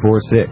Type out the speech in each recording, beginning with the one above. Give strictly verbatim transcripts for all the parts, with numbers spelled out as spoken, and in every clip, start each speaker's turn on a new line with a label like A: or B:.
A: four six.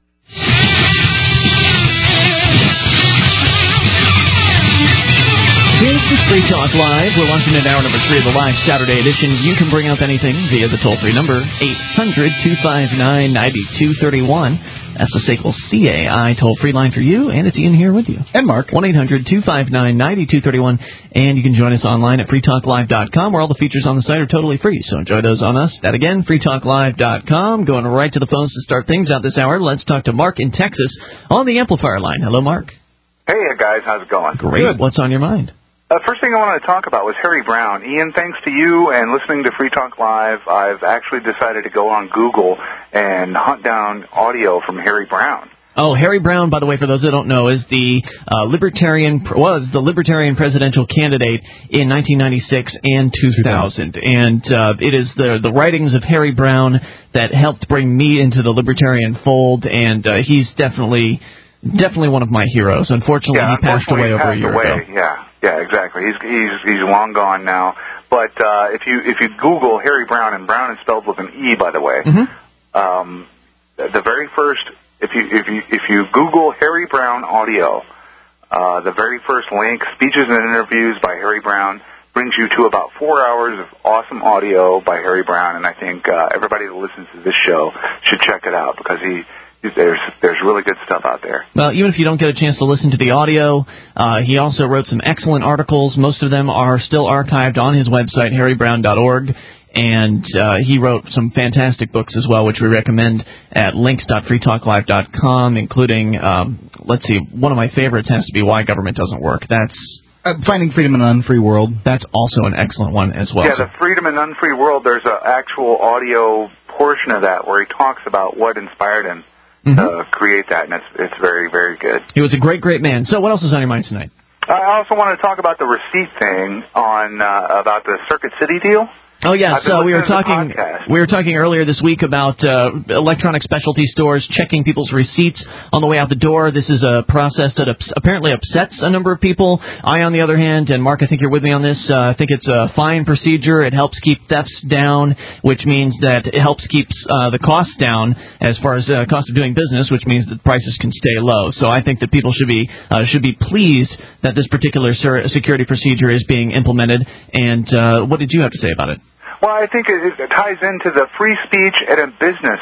B: This is Free Talk Live. We're launching at hour number three of the live Saturday edition. You can bring up anything via the toll-free number, eight hundred, two five nine, nine two three one. That's the S A C L C A I toll-free line for you, and it's Ian here with you.
C: And Mark.
B: one eight hundred, two five nine, nine two three one. And you can join us online at free talk live dot com, where all the features on the site are totally free. So enjoy those on us. That again, free talk live dot com. Going right to the phones to start things out this hour. Let's talk to Mark in Texas on the amplifier line. Hello, Mark.
D: Hey, guys. How's it going?
B: Great. Good. What's on your mind?
D: Uh, first thing I wanted to talk about was Harry Browne. Ian, thanks to you and listening to Free Talk Live, I've actually decided to go on Google and hunt down audio from Harry Browne.
B: Oh, Harry Browne, by the way, for those that don't know, is the uh, libertarian was the libertarian presidential candidate in nineteen ninety-six and two thousand, and uh, it is the the writings of Harry Browne that helped bring me into the libertarian fold, and uh, he's definitely definitely one of my heroes. Unfortunately,
D: yeah,
B: he passed
D: unfortunately
B: away
D: he passed
B: over a year
D: away.
B: ago.
D: Yeah, yeah, exactly. He's he's he's long gone now. But uh, if you if you Google Harry Browne, and Brown is spelled with an E, by the way,
B: mm-hmm.
D: um, the very first. If you if you if you Google Harry Browne audio, uh, the very first link, speeches and interviews by Harry Browne, brings you to about four hours of awesome audio by Harry Browne, and I think uh, everybody that listens to this show should check it out because he there's there's really good stuff out there.
B: Well, even if you don't get a chance to listen to the audio, uh, he also wrote some excellent articles. Most of them are still archived on his website, harry browne dot org. And uh, he wrote some fantastic books as well, which we recommend at links dot free talk live dot com, including, um, let's see, one of my favorites has to be Why Government Doesn't Work. That's
C: uh, Finding Freedom in an Unfree World.
B: That's also an excellent one as well.
D: Yeah, the Freedom in an Unfree World, there's an actual audio portion of that where he talks about what inspired him mm-hmm. to create that, and it's, it's very, very good.
B: He was a great, great man. So what else is on your mind tonight?
D: I also want to talk about the receipt thing on uh, about the Circuit City deal.
B: Oh yeah, so we were talking we were talking earlier this week about uh, electronic specialty stores checking people's receipts on the way out the door. This is a process that ups- apparently upsets a number of people. I, on the other hand, and Mark, I think you're with me on this, uh, I think it's a fine procedure. It helps keep thefts down, which means that it helps keep uh, the costs down as far as uh, cost of doing business, which means that prices can stay low. So I think that people should be uh, should be pleased that this particular ser- security procedure is being implemented. And uh, what did you have to say about it?
D: Well, I think it, it ties into the free speech and a business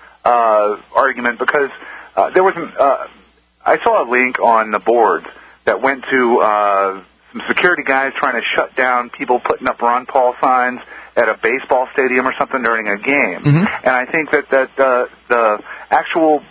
D: uh, argument because uh, there was an, uh, I saw a link on the board that went to uh, some security guys trying to shut down people putting up Ron Paul signs at a baseball stadium or something during a game.
B: Mm-hmm.
D: And I think that, that uh, the actual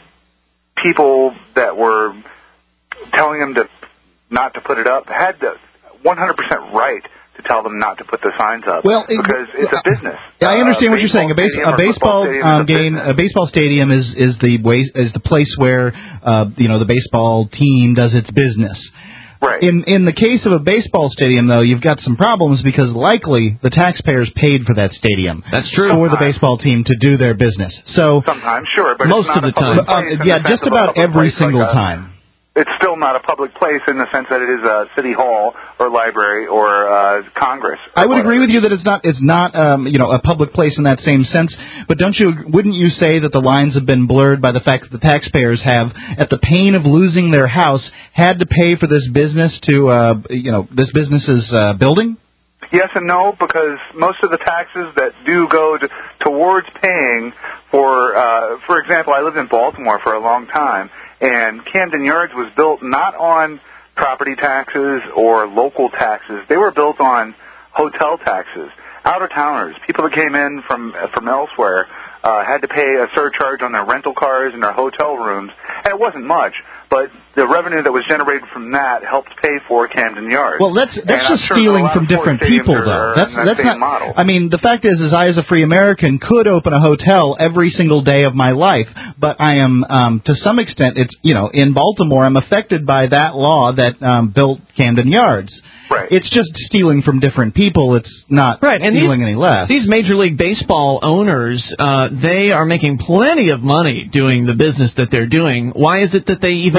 D: people that were telling them to not to put it up had the one hundred percent right to tell them not to put the signs up
C: well, it,
D: because it's a business.
C: Yeah, I understand
D: uh,
C: what you're saying. A, base, a baseball um, game, a baseball stadium is is the way, is the place where uh, you know the baseball team does its business.
D: Right.
C: In in the case of a baseball stadium, though, you've got some problems because likely the taxpayers paid for that stadium.
B: That's true.
C: For the baseball team to do their business. So
D: sometimes, sure, but
B: most
D: it's not
B: of the
D: a
B: time,
C: uh, yeah, just about every single
D: like
C: time.
D: It's still not a public place in the sense that it is a city hall or library or uh, Congress. Or
C: I would
D: whatever.
C: agree with you that it's not it's not um, you know a public place in that same sense. But don't you wouldn't you say that the lines have been blurred by the fact that the taxpayers have, at the pain of losing their house, had to pay for this business to uh, you know this business's uh, building?
D: Yes and no, because most of the taxes that do go to, towards paying for, uh, for example, I lived in Baltimore for a long time. And Camden Yards was built not on property taxes or local taxes. They were built on hotel taxes. Out-of-towners, people that came in from from elsewhere, uh, had to pay a surcharge on their rental cars and their hotel rooms. And it wasn't much, but the revenue that was generated from that helped pay for Camden Yards.
C: Well, that's that's
D: and
C: just
D: sure
C: stealing from different people, though. That's
D: that
C: that's
D: same
C: not.
D: Model.
C: I mean, the fact is, is I, as a free American, could open a hotel every single day of my life, but I am, um, to some extent, it's you know, in Baltimore, I'm affected by that law that um, built Camden Yards.
D: Right.
C: It's just stealing from different people. It's not
B: right. and
C: stealing
B: these,
C: any less.
B: These Major League Baseball owners, uh, they are making plenty of money doing the business that they're doing. Why is it that they even
C: right.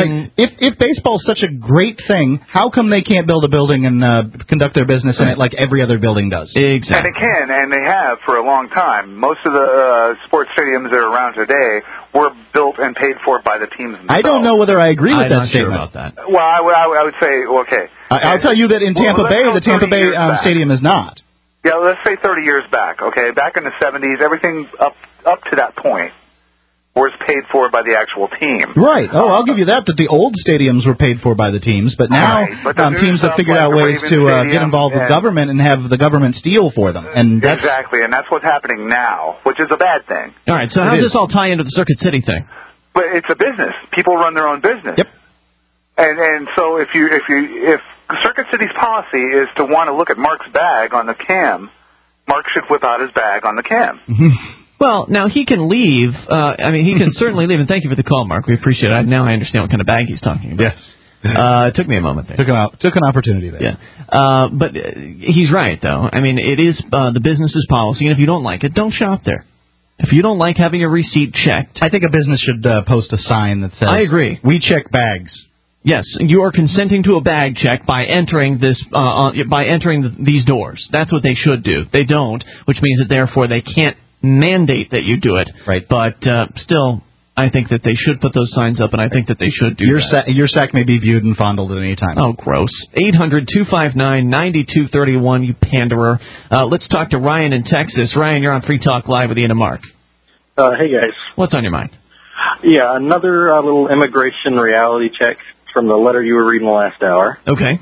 C: if if baseball's such a great thing, how come they can't build a building and uh, conduct their business in it like every other building does?
B: Exactly.
D: And they can, and they have for a long time. Most of the uh, sports stadiums that are around today were built and paid for by the teams themselves.
C: I don't know whether I agree with
B: I'm
C: that
B: not sure
C: statement.
B: about that.
D: Well, I, would- I, would- I would say, okay.
C: I, I'll tell you that in Tampa
D: Well,
C: Bay,
D: let's
C: the
D: go
C: Tampa
D: thirty
C: Bay
D: years
C: um,
D: back.
C: Stadium is not.
D: Yeah, let's say thirty years back, okay? Back in the seventies, everything up up to that point was paid for by the actual team.
C: Right. Oh, I'll give you that, that the old stadiums were paid for by the teams, but now
D: Right, but the
C: um,
D: new
C: teams have
D: stuff
C: figured
D: like
C: out
D: the
C: ways
D: Ravens
C: to uh,
D: Stadium
C: get involved with
D: and-
C: government and have the government steal for them. And that's,
D: Exactly, and that's what's happening now, which is a bad thing.
B: All right, so how
C: It
B: does
C: is.
B: this all tie into the Circuit City thing?
D: But it's a business. People run their own business.
C: Yep.
D: And and so if you if you if Circuit City's policy is to want to look at Mark's bag on the cam, Mark should whip out his bag on the cam.
B: Well, now he can leave. Uh, I mean, he can certainly leave. And thank you for the call, Mark. We appreciate it. Now I understand what kind of bag he's talking about.
C: Yes.
B: Uh, it took me a moment there.
C: Took an, op- took an opportunity there.
B: Yeah. Uh, but uh, he's right, though. I mean, it is uh, the business's policy, and if you don't like it, don't shop there. If you don't like having your receipt checked,
C: I think a business should uh, post a sign that says,
B: I agree.
C: We check bags.
B: yes, you are consenting to a bag check by entering this uh, uh, by entering the, these doors. That's what they should do. They don't, which means that therefore they can't mandate that you do it.
C: Right.
B: But uh, still, I think that they should put those signs up, and I think that they should do
C: Your,
B: that.
C: sa- your sack may be viewed and fondled at any time.
B: Oh, gross. eight hundred two five nine nine two three one, you panderer. Uh, let's talk to Ryan in Texas. Ryan, you're on Free Talk Live with Ian and Mark.
A: Uh, hey, guys.
B: What's on your mind?
A: Yeah, another uh, little immigration reality check from the letter you were reading last hour.
B: Okay.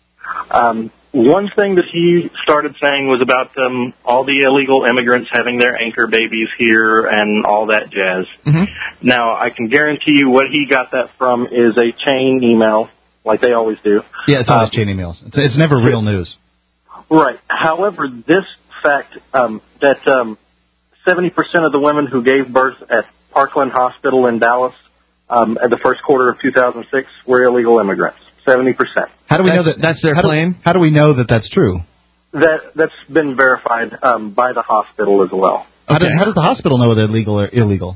A: Um, one thing that he started saying was about um, all the illegal immigrants having their anchor babies here and all that jazz.
B: Mm-hmm.
A: Now, I can guarantee you what he got that from is a chain email, like they always do.
C: Yeah, it's always
A: Um,
C: chain emails. It's, it's never real news.
A: Right. However, this fact um, that um, seventy percent of the women who gave birth at Parkland Hospital in Dallas um, at the first quarter of two thousand six were illegal immigrants. seventy percent.
C: How do we
B: That's-
C: know that
B: that's their
C: how do-
B: claim?
C: how do we know that that's true?
A: That that's been verified um, by the hospital as well.
C: How, does,
B: Okay.
C: how does the hospital know they're legal or illegal?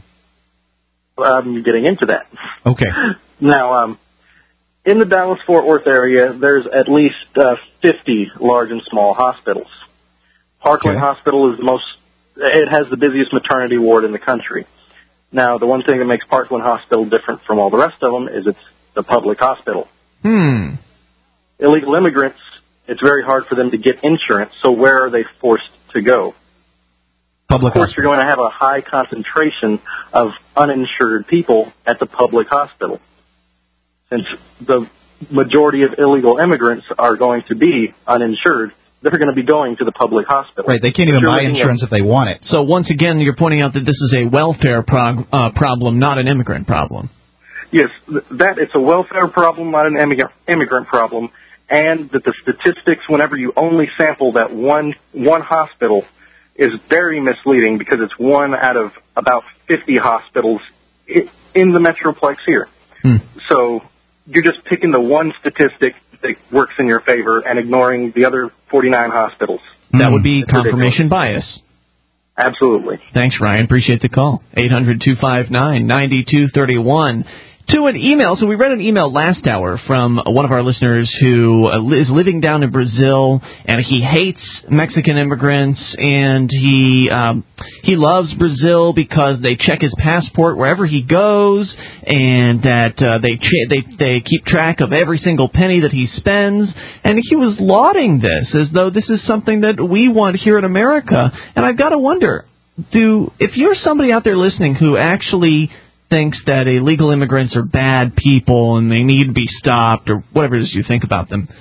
A: Um, getting into that.
C: Okay.
A: Now, um, in the Dallas-Fort Worth area, there's at least uh, fifty large and small hospitals. Parkland
C: Okay.
A: Hospital is the most. It has the busiest maternity ward in the country. Now, the one thing that makes Parkland Hospital different from all the rest of them is it's the public hospital.
B: Hmm.
A: Illegal immigrants, it's very hard for them to get insurance, so where are they forced to go?
C: Public
A: Of course,
C: hospital.
A: you're going to have a high concentration of uninsured people at the public hospital. Since the majority of illegal immigrants are going to be uninsured, they're going to be going to the public hospital.
C: Right, they can't even
A: You're
C: buy
A: looking at-
C: insurance if they want it.
B: So once again, you're pointing out that this is a welfare prog- uh, problem, not an immigrant problem.
A: Yes, th- that it's a welfare problem, not an immigrant immigrant problem, and that the statistics, whenever you only sample that one one hospital, is very misleading because it's one out of about fifty hospitals i- in the metroplex here.
B: Hmm.
A: So you're just picking the one statistic that works in your favor and ignoring the other forty-nine hospitals.
B: That would be
A: It's
B: confirmation bias.
A: Absolutely.
B: Thanks, Ryan. Appreciate the call. eight hundred two five nine nine two three one. To an email. So we read an email last hour from one of our listeners who uh, is living down in Brazil, and he hates Mexican immigrants, and he um, he loves Brazil because they check his passport wherever he goes, and that uh, they ch- they they keep track of every single penny that he spends. And he was lauding this as though this is something that we want here in America. And I've got to wonder, do if you're somebody out there listening who actually thinks that illegal immigrants are bad people and they need to be stopped or whatever it is you think about them,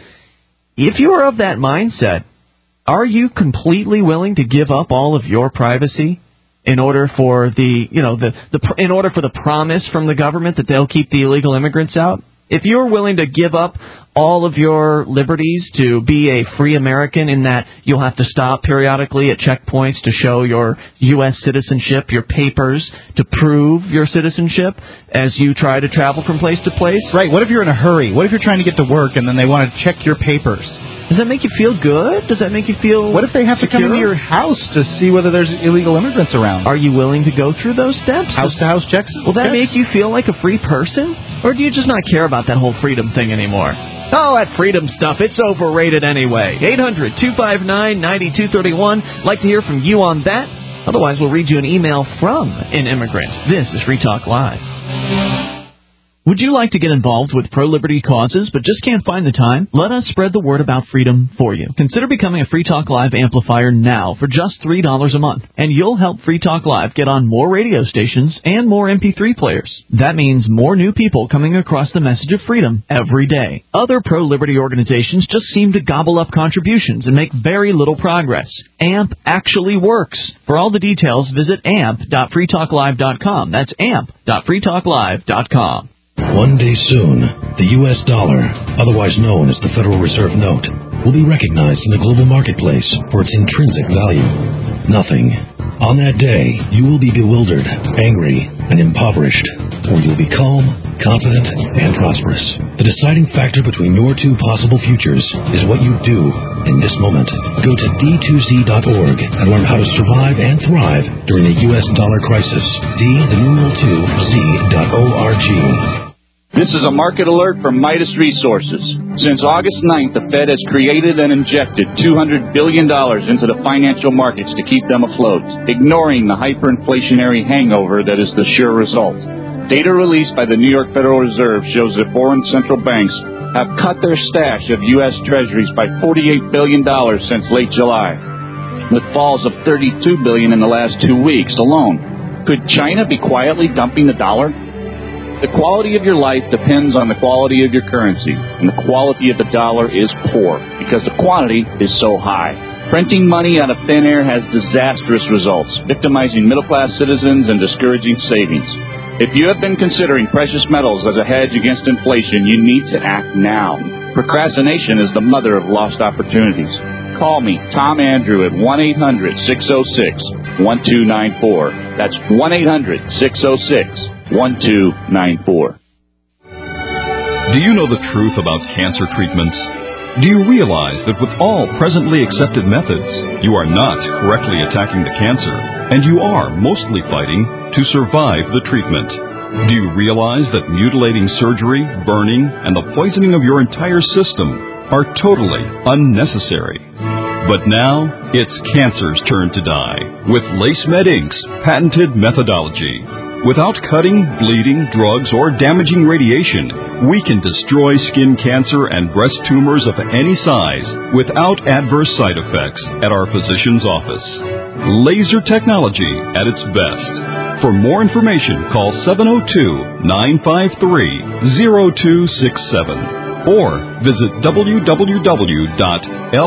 B: if you are of that mindset, are you completely willing to give up all of your privacy in order for the, you know, the, the in order for the promise from the government that they'll keep the illegal immigrants out? If you're willing to give up all of your liberties to be a free American in that you'll have to stop periodically at checkpoints to show your U S citizenship, your papers to prove your citizenship as you try to travel from place to place?
C: Right, what if you're in a hurry? What if you're trying to get to work and then they want to check your papers?
B: Does that make you feel good? Does that make you feel
C: What if they have
B: secure?
C: to come into your house to see whether there's illegal immigrants around?
B: Are you willing to go through those steps?
C: House-to-house checks?
B: Will that
C: checks?
B: make you feel like a free person? Or do you just not care about that whole freedom thing anymore? Oh, that freedom stuff, it's overrated anyway. eight hundred two five nine nine two three one. Like to hear from you on that? Otherwise, we'll read you an email from an immigrant. This is Free Talk Live. Would you like to get involved with pro-liberty causes but just can't find the time? Let us spread the word about freedom for you. Consider becoming a Free Talk Live amplifier now for just three dollars a month, and you'll help Free Talk Live get on more radio stations and more M P three players. That means more new people coming across the message of freedom every day. Other pro-liberty organizations just seem to gobble up contributions and make very little progress. A M P actually works. For all the details, visit amp dot free talk live dot com. That's amp dot free talk live dot com.
E: One day soon, the U S dollar, otherwise known as the Federal Reserve Note, will be recognized in the global marketplace for its intrinsic value. Nothing. On that day, you will be bewildered, angry, and impoverished, or you'll be calm, confident, and prosperous. The deciding factor between your two possible futures is what you do in this moment. Go to D two Z dot org and learn how to survive and thrive during the U S dollar crisis. D, the numeral two, Z dot O R G.
F: This is a market alert from Midas Resources. Since August ninth, the Fed has created and injected two hundred billion dollars into the financial markets to keep them afloat, ignoring the hyperinflationary hangover that is the sure result. Data released by the New York Federal Reserve shows that foreign central banks have cut their stash of U S Treasuries by forty-eight billion dollars since late July, with falls of thirty-two billion dollars in the last two weeks alone. Could China be quietly dumping the dollar? The quality of your life depends on the quality of your currency, and the quality of the dollar is poor because the quantity is so high. Printing money out of thin air has disastrous results, victimizing middle-class citizens and discouraging savings. If you have been considering precious metals as a hedge against inflation, you need to act now. Procrastination is the mother of lost opportunities. Call me, Tom Andrew, at one eight hundred six oh six one two nine four. That's one eight hundred six oh six one two nine four.
G: Do you know the truth about cancer treatments? Do you realize that with all presently accepted methods, you are not correctly attacking the cancer, and you are mostly fighting to survive the treatment? Do you realize that mutilating surgery, burning, and the poisoning of your entire system are totally unnecessary? But now, it's cancer's turn to die with LaceMed Incorporated's patented methodology. Without cutting, bleeding, drugs, or damaging radiation, we can destroy skin cancer and breast tumors of any size without adverse side effects at our physician's office. Laser technology at its best. For more information, call seven oh two nine five three oh two six seven or visit w w w dot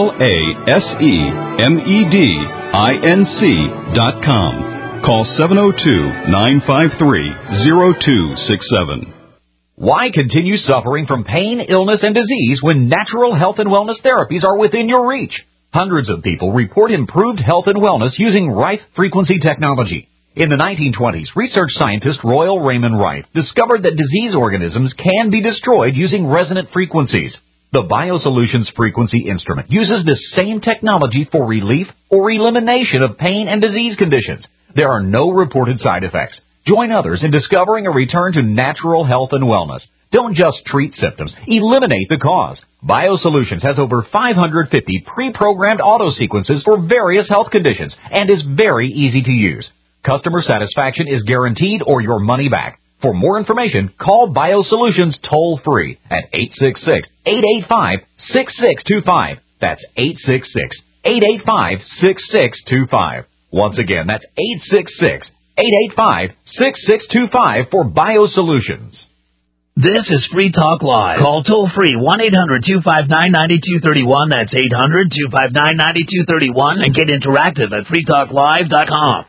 G: lasemedinc dot com. Call seven oh two nine five three oh two six seven.
H: Why continue suffering from pain, illness, and disease when natural health and wellness therapies are within your reach? Hundreds of people report improved health and wellness using Rife frequency technology. In the nineteen twenties, research scientist Royal Raymond Rife discovered that disease organisms can be destroyed using resonant frequencies. The BioSolutions frequency instrument uses this same technology for relief or elimination of pain and disease conditions. There are no reported side effects. Join others in discovering a return to natural health and wellness. Don't just treat symptoms. Eliminate the cause. BioSolutions has over five hundred fifty pre-programmed auto sequences for various health conditions and is very easy to use. Customer satisfaction is guaranteed or your money back. For more information, call BioSolutions toll-free at eight six six, eight eight five, six six two five. That's eight six six, eight eight five, six six two five. Once again, that's eight six six, eight eight five, six six two five for BioSolutions.
I: This is Free Talk Live. Call toll-free one eight hundred two five nine nine two three one. That's eight hundred two five nine nine two three one. And get interactive at free talk live dot com.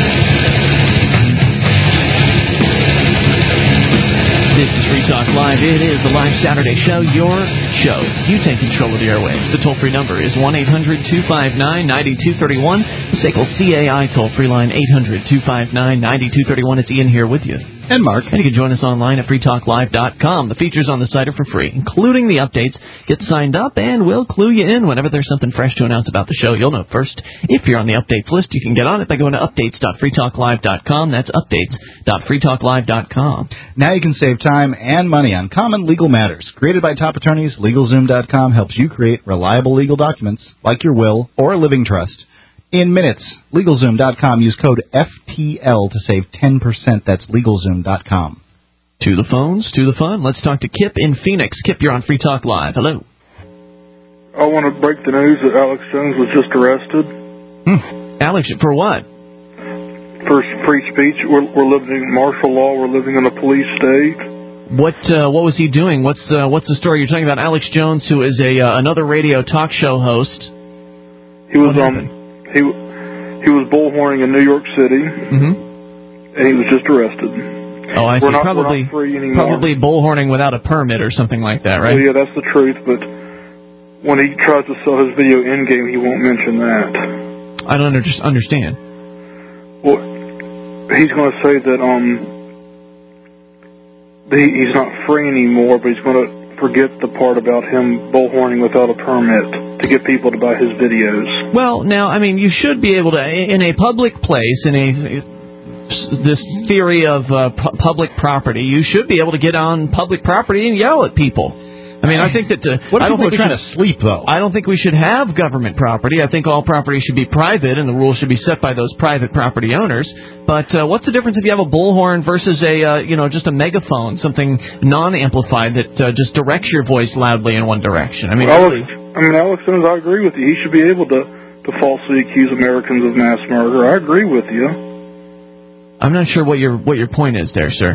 B: This is Free Talk Live. It is the live Saturday show, your show. You take control of the airwaves. The toll-free number is one eight hundred two five nine nine two three one. The S A C L C A I toll-free line, eight hundred two five nine nine two three one. It's Ian here with you.
C: And Mark.
B: And you can join us online at free talk live dot com. The features on the site are for free, including the updates. Get signed up, and we'll clue you in whenever there's something fresh to announce about the show. You'll know first. If you're on the updates list, you can get on it by going to updates dot free talk live dot com. That's updates dot free talk live dot com.
C: Now you can save time and money on common legal matters. Created by top attorneys, LegalZoom dot com helps you create reliable legal documents like your will or a living trust in minutes. LegalZoom dot com. Use code F T L to save ten percent. That's LegalZoom dot com.
B: To the phones, to the fun. Let's talk to Kip in Phoenix. Kip, you're on Free Talk Live. Hello.
J: I want to break the news that Alex Jones was just arrested.
B: Hmm. Alex, for what?
J: For free speech. We're, we're living in martial law. We're living in a police state.
B: What uh, what was he doing? What's uh, what's the story? You're talking about Alex Jones, who is a uh, another radio talk show host.
J: He was um he he was bullhorning in New York City,
B: mm-hmm.
J: and he was just arrested.
B: Oh, I see.
J: We're not,
B: probably
J: we're not free anymore.
B: probably bullhorning without a permit or something like that, right?
J: Well, yeah, that's the truth. But when he tries to sell his video in game, he won't mention that.
B: I don't under- understand.
J: Well, he's going to say that um he, he's not free anymore, but he's going to forget the part about him bullhorning without a permit to get people to buy his videos.
B: Well, now, I mean, you should be able to, in a public place, in a this theory of uh, pu- public property, you should be able to get on public property and yell at people. I mean, I think that... Uh,
C: what if
B: I don't
C: people
B: think
C: are trying
B: should,
C: to sleep, though?
B: I don't think we should have government property. I think all property should be private, and the rules should be set by those private property owners. But uh, what's the difference if you have a bullhorn versus a, uh, you know, just a megaphone, something non-amplified that uh, just directs your voice loudly in one direction? I mean,
J: Alex,
B: really...
J: I mean, Alex Jones, I agree with you. He should be able to, to falsely accuse Americans of mass murder. I agree with you.
B: I'm not sure what your what your point is there, sir.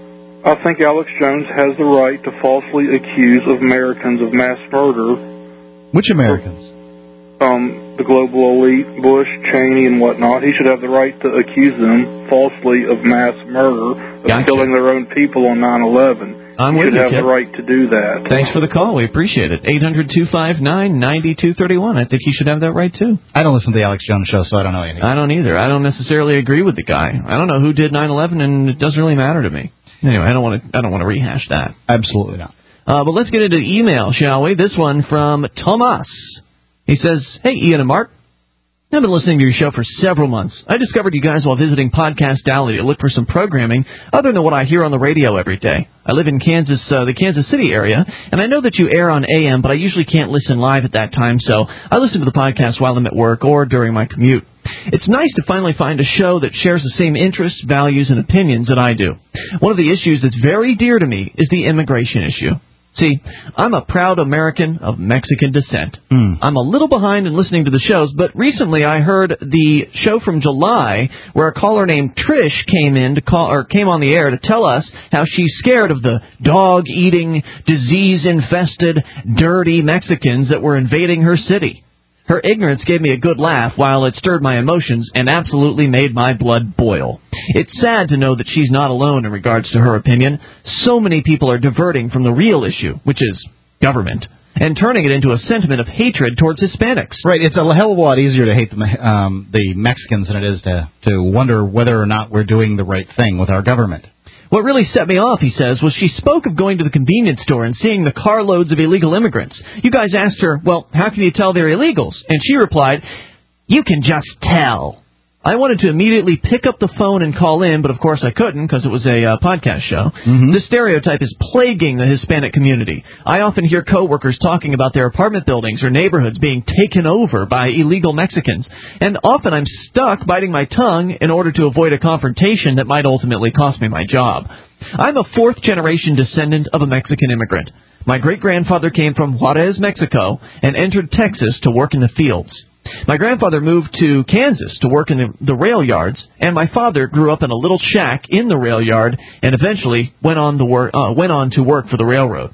J: I think Alex Jones has the right to falsely accuse of Americans of mass murder.
C: Which Americans?
J: Um, the global elite, Bush, Cheney, and whatnot. He should have the right to accuse them falsely of mass murder, of
B: gotcha.
J: killing their own people on nine eleven.
B: I'm
J: he
B: with
J: should
B: you,
J: have
B: Kip.
J: the right to do that.
B: Thanks for the call. We appreciate it. eight hundred two five nine nine two three one. I think he should have that right, too.
C: I don't listen to the Alex Jones show, so I don't know anything.
B: I don't either. I don't necessarily agree with the guy. I don't know who did nine eleven, and it doesn't really matter to me. Anyway, I don't want to I don't want to rehash that.
C: Absolutely not.
B: Uh, but let's get into email, shall we? This one from Tomas. He says, "Hey, Ian and Mark. I've been listening to your show for several months. I discovered you guys while visiting Podcast Alley to look for some programming other than what I hear on the radio every day. I live in Kansas, uh, the Kansas City area, and I know that you air on A M, but I usually can't listen live at that time, so I listen to the podcast while I'm at work or during my commute. It's nice to finally find a show that shares the same interests, values, and opinions that I do. One of the issues that's very dear to me is the immigration issue. See, I'm a proud American of Mexican descent.
C: Mm.
B: I'm a little behind in listening to the shows, but recently I heard the show from July where a caller named Trish came in to call or came on the air to tell us how she's scared of the dog-eating, disease-infested, dirty Mexicans that were invading her city. Her ignorance gave me a good laugh while it stirred my emotions and absolutely made my blood boil. It's sad to know that she's not alone in regards to her opinion. So many people are diverting from the real issue, which is government, and turning it into a sentiment of hatred towards Hispanics.
C: Right, it's a hell of a lot easier to hate the, um, the Mexicans than it is to, to wonder whether or not we're doing the right thing with our government.
B: What really set me off, he says, was she spoke of going to the convenience store and seeing the carloads of illegal immigrants. You guys asked her, well, how can you tell they're illegals? And she replied, you can just tell. I wanted to immediately pick up the phone and call in, but of course I couldn't because it was a uh, podcast show.
C: Mm-hmm.
B: This stereotype is plaguing the Hispanic community. I often hear coworkers talking about their apartment buildings or neighborhoods being taken over by illegal Mexicans, and often I'm stuck biting my tongue in order to avoid a confrontation that might ultimately cost me my job. I'm a fourth-generation descendant of a Mexican immigrant. My great-grandfather came from Juarez, Mexico, and entered Texas to work in the fields. My grandfather moved to Kansas to work in the, the rail yards, and my father grew up in a little shack in the rail yard and eventually went on, the wor- uh, went on to work for the railroad.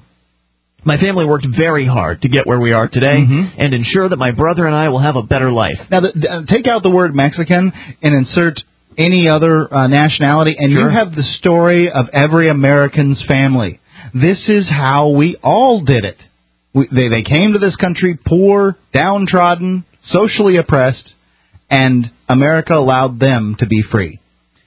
B: My family worked very hard to get where we are today
C: mm-hmm.
B: and ensure that my brother and I will have a better life.
C: Now, the, the, take out the word Mexican and insert any other uh, nationality, and
B: sure.
C: you have the story of every American's family. This is how we all did it. We, they, they came to this country poor, downtrodden, socially oppressed, and America allowed them to be free.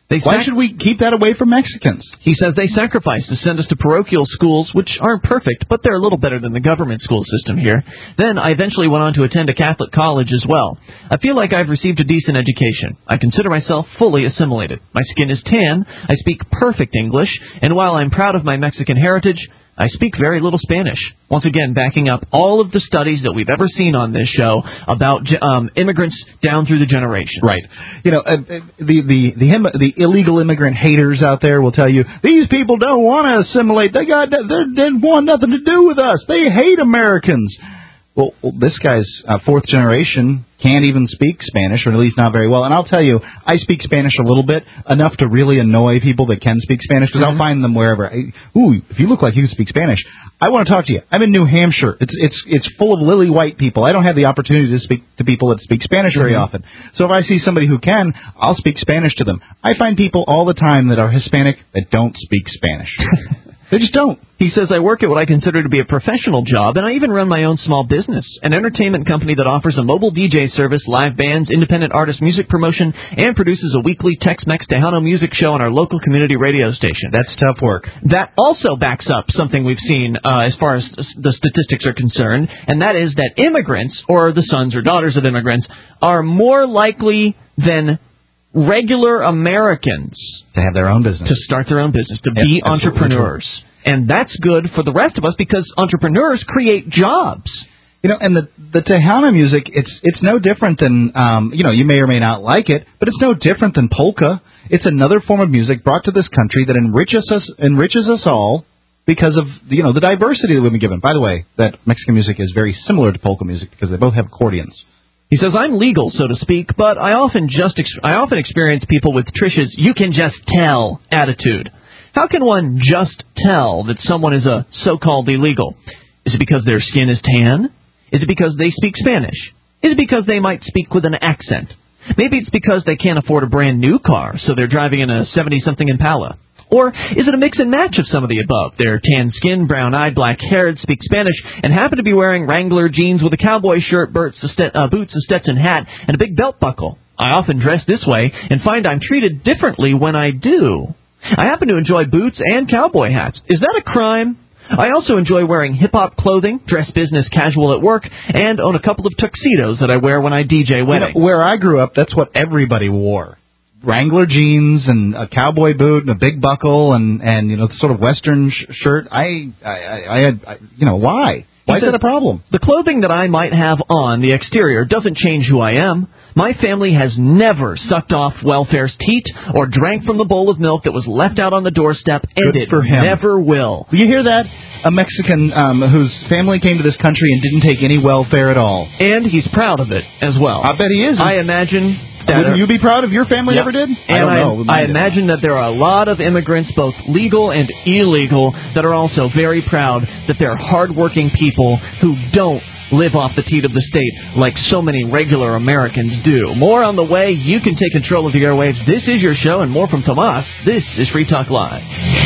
B: They
C: Why
B: sac-
C: should we keep that away from Mexicans?
B: He says they sacrifice to send us to parochial schools, which aren't perfect, but they're a little better than the government school system here. Then I eventually went on to attend a Catholic college as well. I feel like I've received a decent education. I consider myself fully assimilated. My skin is tan, I speak perfect English, and while I'm proud of my Mexican heritage, I speak very little Spanish. Once again, backing up all of the studies that we've ever seen on this show about um, immigrants down through the generations.
C: Right. You know, uh, the, the, the, im- the illegal immigrant haters out there will tell you, these people don't want to assimilate. They got, they didn't want nothing to do with us. They hate Americans. Well, this guy's uh, fourth generation can't even speak Spanish, or at least not very well. And I'll tell you, I speak Spanish a little bit, enough to really annoy people that can speak Spanish, because mm-hmm. I'll find them wherever. I, Ooh, if you look like you can speak Spanish, I want to talk to you. I'm in New Hampshire. It's it's it's full of lily white people. I don't have the opportunity to speak to people that speak Spanish very mm-hmm. often. So if I see somebody who can, I'll speak Spanish to them. I find people all the time that are Hispanic that don't speak Spanish. They just don't.
B: He says, I work at what I consider to be a professional job, and I even run my own small business, an entertainment company that offers a mobile D J service, live bands, independent artist music promotion, and produces a weekly Tex-Mex Tejano music show on our local community radio station.
C: That's tough work.
B: That also backs up something we've seen uh, as far as the statistics are concerned, and that is that immigrants, or the sons or daughters of immigrants, are more likely than regular Americans
C: to have their own business,
B: to start their own business, to
C: yep,
B: be entrepreneurs. True. And that's good for the rest of us because entrepreneurs create jobs.
C: You know, and the the Tejano music, it's it's no different than, um, you know, you may or may not like it, but it's no different than polka. It's another form of music brought to this country that enriches us enriches us all because of, you know, the diversity that we've been given. By the way, that Mexican music is very similar to polka music because they both have accordions.
B: He says, I'm legal, so to speak, but I often just ex- I often experience people with Trish's you can just tell attitude. How can one just tell that someone is a so-called illegal? Is it because their skin is tan? Is it because they speak Spanish? Is it because they might speak with an accent? Maybe it's because they can't afford a brand new car, so they're driving in a seventy-something Impala. Or is it a mix and match of some of the above? They're tan-skinned, brown-eyed, black-haired, speak Spanish, and happen to be wearing Wrangler jeans with a cowboy shirt, boots, a, Stet- uh, boots, a Stetson hat, and a big belt buckle. I often dress this way and find I'm treated differently when I do. I happen to enjoy boots and cowboy hats. Is that a crime? I also enjoy wearing hip-hop clothing, dress business casual at work, and own a couple of tuxedos that I wear when I D J weddings.
C: You know, where I grew up, that's what everybody wore. Wrangler jeans and a cowboy boot and a big buckle and, and you know, sort of Western sh- shirt. I, I, I had, I, you know, why? Why is that a problem?
B: The clothing that I might have on the exterior doesn't change who I am. My family has never sucked off welfare's teat or drank from the bowl of milk that was left out on the doorstep, and
C: Good
B: it
C: for him.
B: never will.
C: You hear that? A Mexican um, whose family came to this country and didn't take any welfare at all.
B: And he's proud of it as well.
C: I bet he is.
B: I imagine...
C: Wouldn't you be proud if your family
B: yep.
C: ever did?
B: And
C: I don't
B: I,
C: know.
B: I imagine that there are a lot of immigrants, both legal and illegal, that are also very proud that they're hardworking people who don't live off the teat of the state like so many regular Americans do. More on the way. You can take control of the airwaves. This is your show, and more from Tomas. This is Free Talk Live.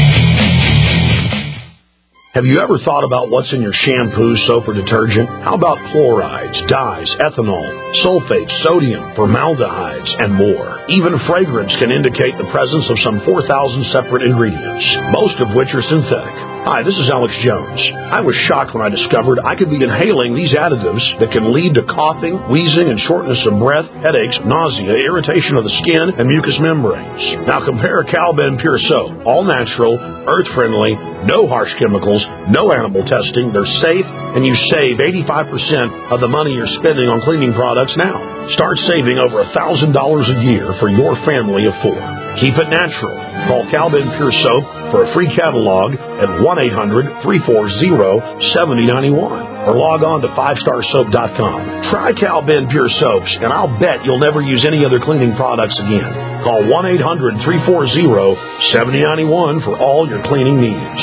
K: Have you ever thought about what's in your shampoo, soap, or detergent? How about chlorides, dyes, ethanol, sulfates, sodium, formaldehydes, and more? Even fragrance can indicate the presence of some four thousand separate ingredients, most of which are synthetic. Hi, this is Alex Jones. I was shocked when I discovered I could be inhaling these additives that can lead to coughing, wheezing, and shortness of breath, headaches, nausea, irritation of the skin, and mucous membranes. Now compare Calben Pure Soap, all natural, earth-friendly, no harsh chemicals, no animal testing. They're safe, and you save eighty-five percent of the money you're spending on cleaning products now. Start saving over one thousand dollars a year for your family of four. Keep it natural. Call Calben Pure Soap for a free catalog at one eight hundred, three four zero, seven zero nine one or log on to five star soap dot com. Try Calben Pure Soaps, and I'll bet you'll never use any other cleaning products again. Call one eight hundred, three four zero, seven zero nine one for all your cleaning needs.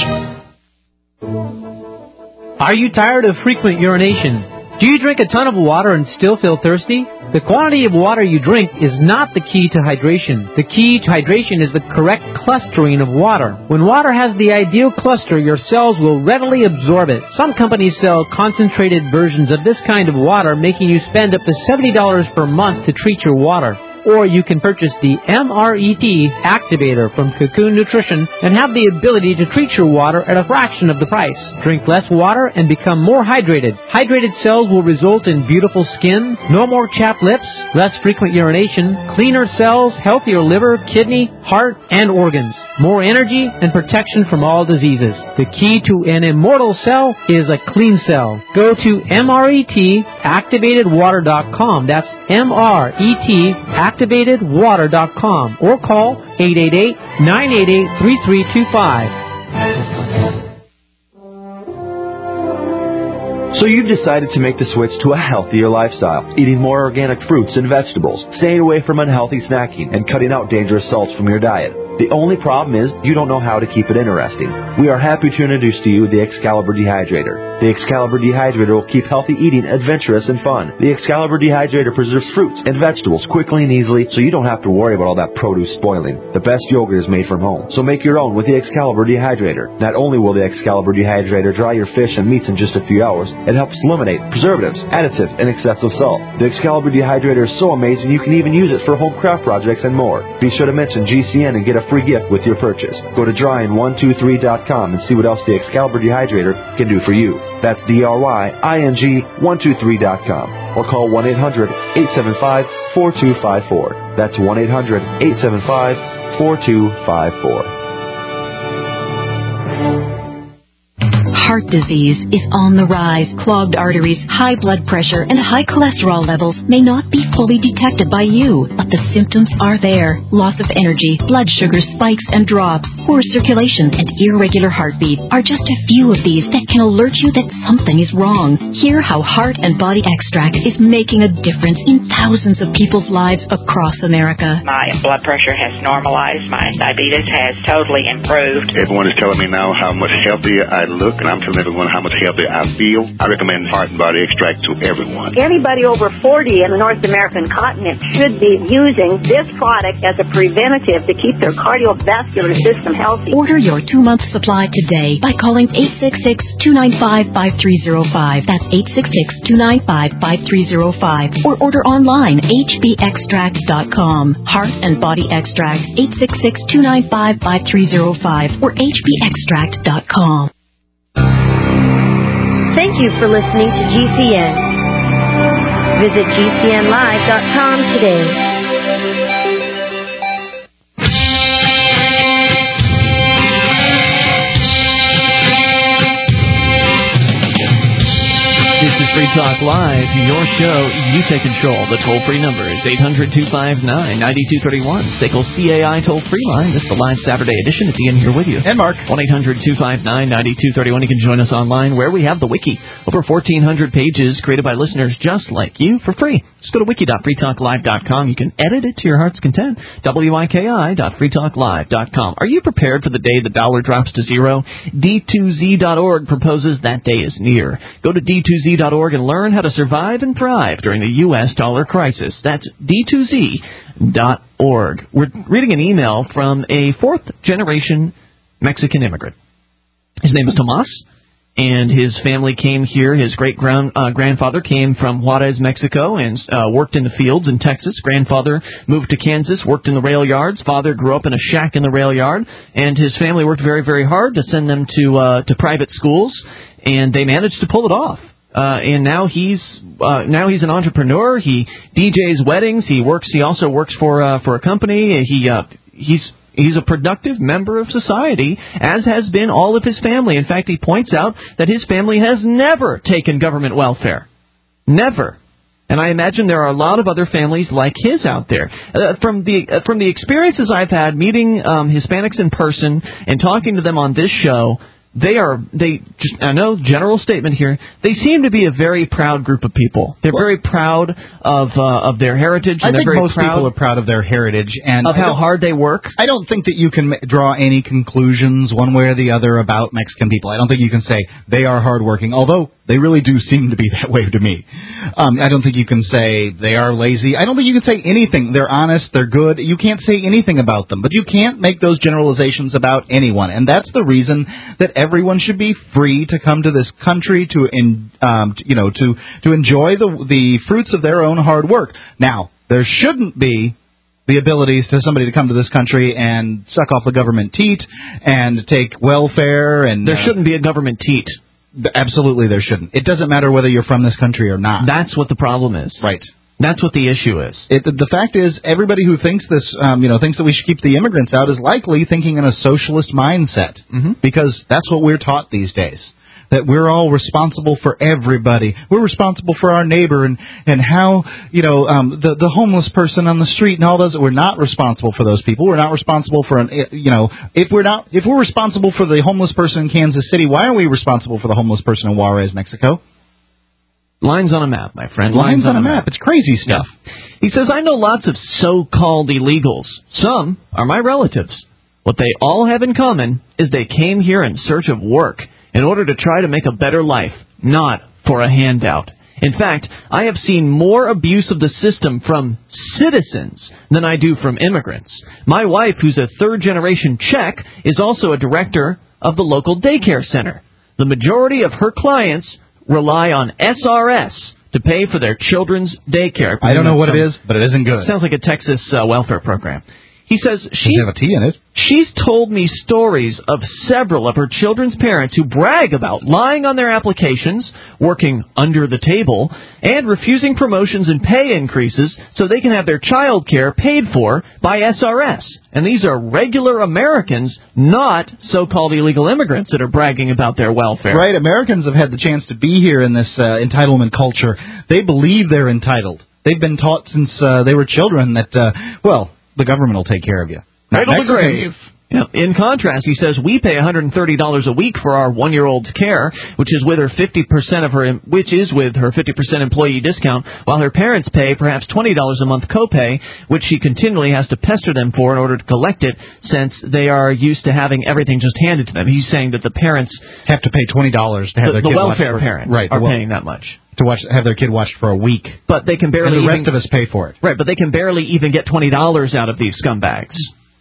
L: Are you tired of frequent urination? Do you drink a ton of water and still feel thirsty? The quantity of water you drink is not the key to hydration. The key to hydration is the correct clustering of water. When water has the ideal cluster, your cells will readily absorb it. Some companies sell concentrated versions of this kind of water, making you spend up to seventy dollars per month to treat your water. or you can purchase the M R E T Activator from Cocoon Nutrition and have the ability to treat your water at a fraction of the price. Drink less water and become more hydrated. Hydrated cells will result in beautiful skin, no more chapped lips, less frequent urination, cleaner cells, healthier liver, kidney, heart, and organs, more energy, and protection from all diseases. The key to an immortal cell is a clean cell. Go to M R E T activated water dot com. That's M R E T activated water dot com or call eight eight eight, nine eight eight, three three two five.
M: So you've decided to make the switch to a healthier lifestyle, eating more organic fruits and vegetables, staying away from unhealthy snacking, and cutting out dangerous salts from your diet. The only problem is you don't know how to keep it interesting. We are happy to introduce to you the Excalibur Dehydrator. The Excalibur Dehydrator will keep healthy eating adventurous and fun. The Excalibur Dehydrator preserves fruits and vegetables quickly and easily, so you don't have to worry about all that produce spoiling. The best yogurt is made from home, so make your own with the Excalibur Dehydrator. Not only will the Excalibur Dehydrator dry your fish and meats in just a few hours, it helps eliminate preservatives, additives, and excessive salt. The Excalibur Dehydrator is so amazing you can even use it for home craft projects and more. Be sure to mention G C N and get a free gift with your purchase. Go to dryin one two three dot com and see what else the Excalibur Dehydrator can do for you. That's D R Y I N G one two three dot com or call one eight hundred, eight seven five, four two five four. That's one eight hundred, eight seven five, four two five four.
N: Heart disease is on the rise. Clogged arteries, high blood pressure, and high cholesterol levels may not be fully detected by you, but the symptoms are there. Loss of energy, blood sugar spikes and drops, poor circulation, and irregular heartbeat are just a few of these that can alert you that something is wrong. Hear how Heart and Body Extract is making a difference in thousands of people's lives across America.
O: My blood pressure has normalized. My diabetes has totally improved.
P: Everyone is telling me now how much healthier I look, and I'm telling everyone how much healthier I feel. I recommend Heart and Body Extract to everyone.
Q: Anybody over forty in the North American continent should be using this product as a preventative to keep their cardiovascular system healthy.
N: Order your two-month supply today by calling eight six six, two nine five, five three zero five. That's eight six six, two nine five, five three zero five. Or order online, H B extract dot com. Heart and Body Extract, eight six six, two nine five, five three zero five or H B extract dot com.
R: Thank you for listening to G C N. Visit G C N live dot com today.
B: This is Free Talk Live, your show. You take control. The toll-free number is eight hundred, two five nine, nine two three one. S A C L C A I toll-free line. This is the live Saturday edition. It's Ian here with you.
C: And Mark.
B: one eight hundred, two five nine, nine two three one. You can join us online where we have the wiki. Over fourteen hundred pages created by listeners just like you for free. Just go to wiki dot free talk live dot com. You can edit it to your heart's content. W I K I dot free talk live dot com. Are you prepared for the day the dollar drops to zero? D two Z dot org proposes that day is near. Go to D two Z dot org and learn how to survive and thrive during the U S dollar crisis. That's D two Z dot org. We're reading an email from a fourth-generation Mexican immigrant. His name is Tomas, and his family came here. His great-grandfather uh, came from Juarez, Mexico, and uh, worked in the fields in Texas. Grandfather moved to Kansas, worked in the rail yards. Father grew up in a shack in the rail yard, and his family worked very, very hard to send them to uh, to private schools, and they managed to pull it off. Uh, and now he's uh, now he's an entrepreneur. He D Js weddings. He works. He also works for uh, for a company. He uh, he's he's a productive member of society, as has been all of his family. In fact, he points out that his family has never taken government welfare, never. And I imagine there are a lot of other families like his out there. Uh, from the uh, from the experiences I've had meeting um, Hispanics in person and talking to them on this show. They are, they, just, I know, general statement here, they seem to be a very proud group of people. They're well, very proud of uh, of their heritage. And
C: I think
B: they're very
C: most
B: proud
C: people are proud of their heritage. And
B: of how hard they work.
C: I don't think that you can draw any conclusions one way or the other about Mexican people. I don't think you can say they are hardworking, although they really do seem to be that way to me. Um, I don't think you can say they are lazy. I don't think you can say anything. They're honest. They're good. You can't say anything about them. But you can't make those generalizations about anyone. And that's the reason that everyone should be free to come to this country to, in, um, you know, to to enjoy the the fruits of their own hard work. Now, there shouldn't be the abilities to somebody to come to this country and suck off the government teat and take welfare. And
B: There
C: uh,
B: shouldn't be a government teat.
C: Absolutely there shouldn't. It doesn't matter whether you're from this country or not.
B: That's what the problem is.
C: Right.
B: That's what the issue is.
C: It, the, the fact is, everybody who thinks this, um, you know, thinks that we should keep the immigrants out is likely thinking in a socialist mindset,
B: mm-hmm.
C: because that's what we're taught these days. That we're all responsible for everybody. We're responsible for our neighbor and, and how, you know, um, the, the homeless person on the street and all those. We're not responsible for those people. We're not responsible for, an, you know, if we're not, if we're responsible for the homeless person in Kansas City, why are we responsible for the homeless person in Juarez, Mexico?
B: Lines on a map, my friend.
C: Lines, Lines on, on a map. map. It's crazy stuff.
B: Yeah. He says, I know lots of so-called illegals. Some are my relatives. What they all have in common is they came here in search of work in order to try to make a better life, not for a handout. In fact, I have seen more abuse of the system from citizens than I do from immigrants. My wife, who's a third-generation Czech, is also a director of the local daycare center. The majority of her clients rely on S R S to pay for their children's daycare.
C: I don't know what some, it is, but it isn't good.
B: Sounds like a Texas uh, welfare program. He says she
C: have a T in it.
B: She's told me stories of several of her children's parents who brag about lying on their applications, working under the table, and refusing promotions and pay increases so they can have their child care paid for by S R S. And these are regular Americans, not so-called illegal immigrants that are bragging about their welfare.
C: Right, Americans have had the chance to be here in this uh, entitlement culture. They believe they're entitled. They've been taught since uh, they were children that, uh, well, the government will take care of you.
B: Cradle to grave. Yeah. In contrast, he says we pay one hundred thirty dollars a week for our one-year-old's care, which is with her fifty percent of her, which is with her fifty percent employee discount, while her parents pay perhaps twenty dollars a month copay, which she continually has to pester them for in order to collect it, since they are used to having everything just handed to them. He's saying that the parents
C: have to pay twenty dollars to have
B: the,
C: their
B: the
C: kid
B: welfare
C: watched for,
B: parents
C: right,
B: are
C: well,
B: paying that much.
C: To watch, have their kid watched for a week.
B: But they can barely
C: and the rest
B: even,
C: of us pay for it.
B: Right, but they can barely even get twenty dollars out of these scumbags.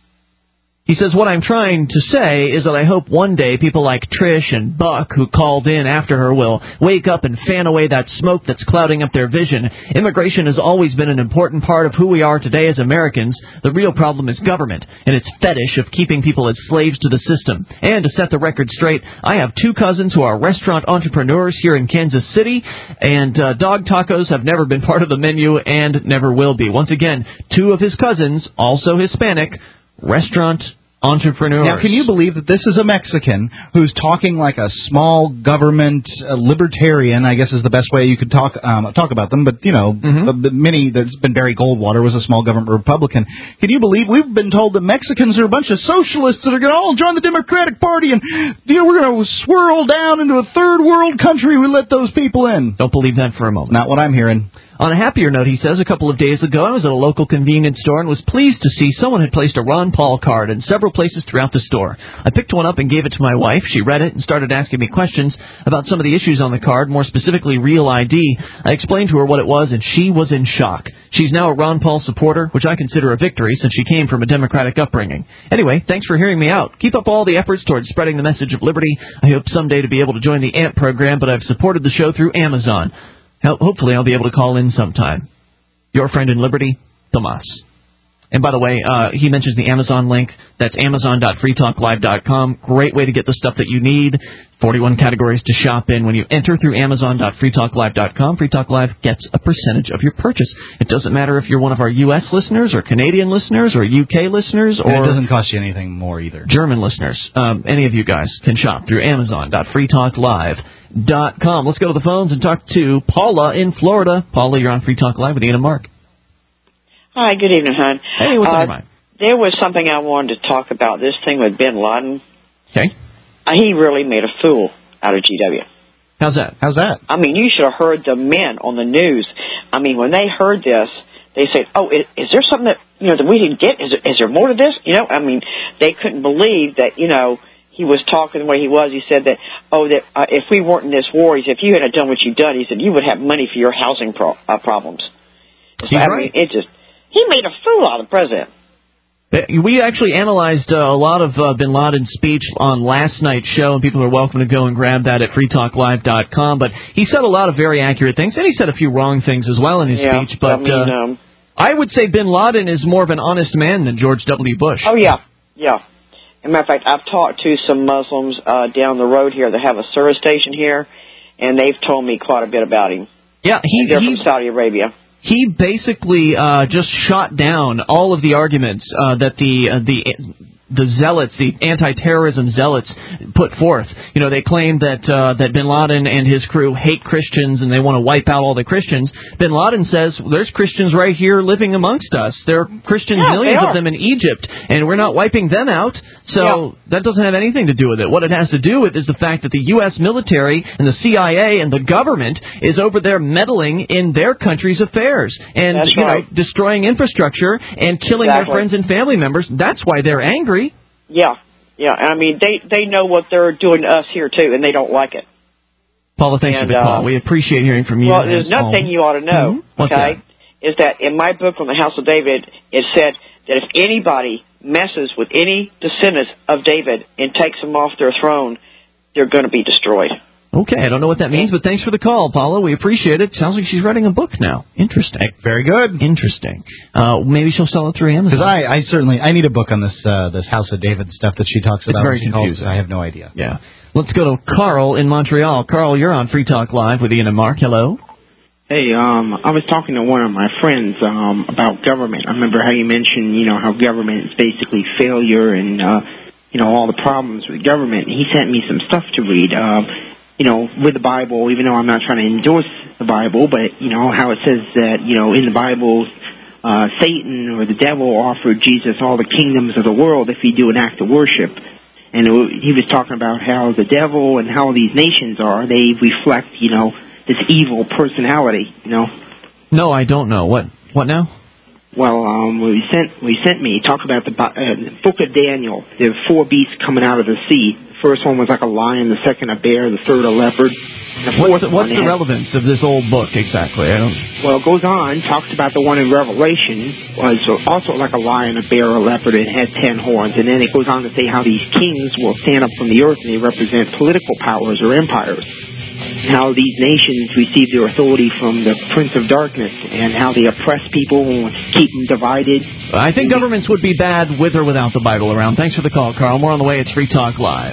B: He says, what I'm trying to say is that I hope one day people like Trish and Buck, who called in after her, will wake up and fan away that smoke that's clouding up their vision. Immigration has always been an important part of who we are today as Americans. The real problem is government and its fetish of keeping people as slaves to the system. And to set the record straight, I have two cousins who are restaurant entrepreneurs here in Kansas City, and uh, dog tacos have never been part of the menu and never will be. Once again, two of his cousins, also Hispanic, restaurant entrepreneurs.
C: Now, can you believe that this is a Mexican who's talking like a small government uh, libertarian, I guess is the best way you could talk um, talk about them, but, you know,
B: mm-hmm.
C: the, the many, there's been Barry Goldwater was a small government Republican. Can you believe we've been told that Mexicans are a bunch of socialists that are going to all join the Democratic Party and, you know, we're going to swirl down into a third world country we let those people in?
B: Don't believe that for a moment.
C: Not what I'm hearing.
B: On a happier note, he says, a couple of days ago, I was at a local convenience store and was pleased to see someone had placed a Ron Paul card in several places throughout the store. I picked one up and gave it to my wife. She read it and started asking me questions about some of the issues on the card, more specifically Real I D. I explained to her what it was, and she was in shock. She's now a Ron Paul supporter, which I consider a victory since she came from a Democratic upbringing. Anyway, thanks for hearing me out. Keep up all the efforts towards spreading the message of liberty. I hope someday to be able to join the A M P program, but I've supported the show through Amazon. Hopefully I'll be able to call in sometime. Your friend in liberty, Tomas. And by the way, uh, he mentions the Amazon link. That's amazon dot free talk live dot com. Great way to get the stuff that you need. forty-one categories to shop in. When you enter through amazon dot free talk live dot com, Free Talk Live gets a percentage of your purchase. It doesn't matter if you're one of our U S listeners or Canadian listeners or U K listeners or...
C: And it doesn't cost you anything more either.
B: German listeners. Um, any of you guys can shop through amazon dot free talk live dot com. Let's go to the phones and talk to Paula in Florida. Paula, you're on Free Talk Live with Ian and Mark.
S: Hi, good evening, hon.
B: Hey, what's uh, on your mind?
S: There was something I wanted to talk about, this thing with Bin Laden.
B: Okay.
S: Uh, he really made a fool out of G W.
B: How's that?
C: How's that?
S: I mean, you should have heard the men on the news. I mean, when they heard this, they said, oh, is, is there something that, you know, that we didn't get? Is, is there more to this? You know, I mean, they couldn't believe that, you know, he was talking the way he was. He said that, oh, that uh, if we weren't in this war, he said, if you had done what you've done, he said, you would have money for your housing pro- uh, problems. So,
B: He's
S: I
B: right.
S: mean, it just, he made a fool out of the president.
B: We actually analyzed uh, a lot of uh, Bin Laden's speech on last night's show, and people are welcome to go and grab that at free talk live dot com. But he said a lot of very accurate things, and he said a few wrong things as well in his
S: yeah,
B: speech. But
S: I mean,
B: uh,
S: um,
B: I would say Bin Laden is more of an honest man than George W. Bush.
S: Oh, yeah, yeah. As a matter of fact, I've talked to some Muslims uh, down the road here that have a service station here, and they've told me quite a bit about him.
B: Yeah, he,
S: They're
B: he,
S: from Saudi Arabia.
B: He basically uh, just shot down all of the arguments uh, that the uh, the the zealots, the anti-terrorism zealots, put forth. You know, they claim that uh, that Bin Laden and his crew hate Christians and they want to wipe out all the Christians. Bin Laden says, well, there's Christians right here living amongst us. There are Christians,
S: yeah,
B: millions of them in Egypt, and we're not wiping them out. So yeah. that doesn't have anything to do with it. What it has to do with is the fact that the U S military and the C I A and the government is over there meddling in their country's affairs and
S: That's
B: you
S: right.
B: know destroying infrastructure and killing
S: exactly.
B: their friends and family members. That's why they're angry.
S: Yeah, yeah. I mean, they they know what they're doing to us here too, and they don't like it.
B: Paula, thanks
S: and,
B: for the call.
S: Uh,
B: we appreciate hearing from you.
S: Well, there's another thing you ought to know.
B: Mm-hmm. What's
S: okay,
B: that?
S: Is that in my book on the House of David, it said that if anybody messes with any descendants of David and takes them off their throne, they're going to be destroyed.
B: Okay, I don't know what that means, but thanks for the call, Paula. We appreciate it. Sounds like she's writing a book now. Interesting.
C: Very good.
B: Interesting. Uh, maybe she'll sell it through Amazon.
C: Because I, I certainly I need a book on this uh, this House of David stuff that she talks about.
B: It's very
C: she
B: confusing.
C: Calls, I have no idea.
B: Yeah. Let's go to Carl in Montreal. Carl, you're on Free Talk Live with Ian and Mark. Hello.
T: Hey, um, I was talking to one of my friends um, about government. I remember how you mentioned, you know, how government is basically failure and, uh, you know, all the problems with government. He sent me some stuff to read. Um, you know, with the Bible, even though I'm not trying to endorse the Bible, but, you know, how it says that, you know, in the Bible, uh, Satan or the devil offered Jesus all the kingdoms of the world if he do an act of worship. And it, he was talking about how the devil and how these nations are, they reflect, you know, this evil personality, you know.
B: No, I don't know. What What now?
T: Well, um, we sent we sent me talk about the uh, Book of Daniel. There are four beasts coming out of the sea. The first one was like a lion, the second a bear, the third a leopard. The
B: what's the, what's the relevance of this old book exactly? I don't.
T: Well, it goes on, talks about the one in Revelation was also like a lion, a bear, a leopard, and had ten horns. And then it goes on to say how these kings will stand up from the earth and they represent political powers or empires. How these nations receive their authority from the Prince of Darkness and how they oppress people and keep them divided.
B: I think governments would be bad with or without the Bible around. Thanks for the call, Carl. More on the way. It's Free Talk Live.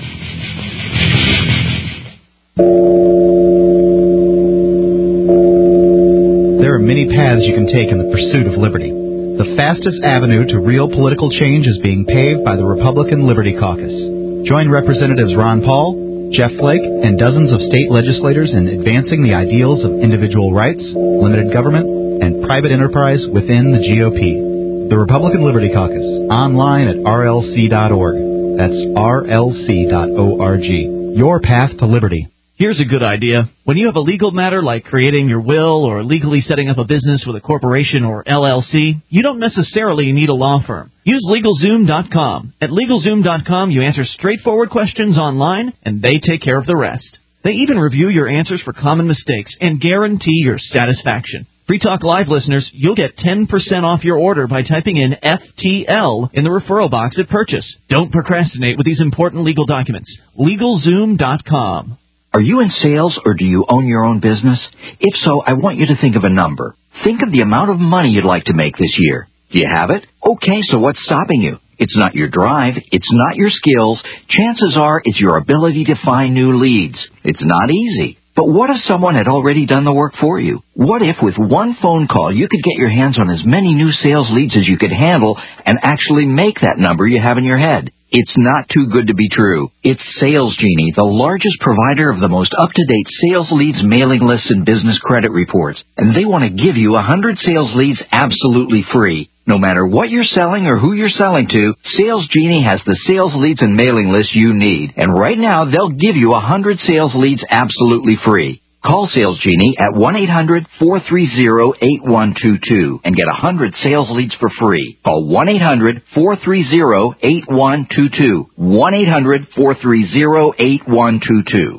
C: There are many paths you can take in the pursuit of liberty. The fastest avenue to real political change is being paved by the Republican Liberty Caucus. Join Representatives Ron Paul, Jeff Flake, and dozens of state legislators in advancing the ideals of individual rights, limited government, and private enterprise within the G O P. The Republican Liberty Caucus, online at R L C dot org. That's R L C dot org. Your path to liberty.
B: Here's a good idea. When you have a legal matter like creating your will or legally setting up a business with a corporation or L L C, you don't necessarily need a law firm. Use LegalZoom dot com. At LegalZoom dot com, you answer straightforward questions online, and they take care of the rest. They even review your answers for common mistakes and guarantee your satisfaction. Free Talk Live listeners, you'll get ten percent off your order by typing in F T L in the referral box at purchase. Don't procrastinate with these important legal documents. LegalZoom dot com.
U: Are you in sales or do you own your own business? If so, I want you to think of a number. Think of the amount of money you'd like to make this year. Do you have it? Okay, so what's stopping you? It's not your drive. It's not your skills. Chances are it's your ability to find new leads. It's not easy. But what if someone had already done the work for you? What if with one phone call you could get your hands on as many new sales leads as you could handle and actually make that number you have in your head? It's not too good to be true. It's Sales Genie, the largest provider of the most up-to-date sales leads, mailing lists, and business credit reports. And they want to give you one hundred sales leads absolutely free. No matter what you're selling or who you're selling to, Sales Genie has the sales leads and mailing lists you need. And right now, they'll give you one hundred sales leads absolutely free. Call Sales Genie at one eight hundred four three zero eight one two two and get one hundred sales leads for free. Call one eight hundred four three zero eight one two two. one eight hundred four three zero eight one two two.